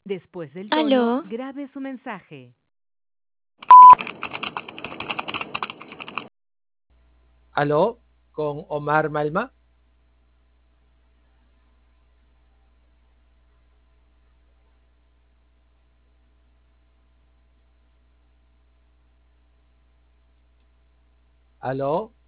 Después del tono, Aló, grabe su mensaje. ¿Aló? ¿Con Omar Malma? ¿Aló?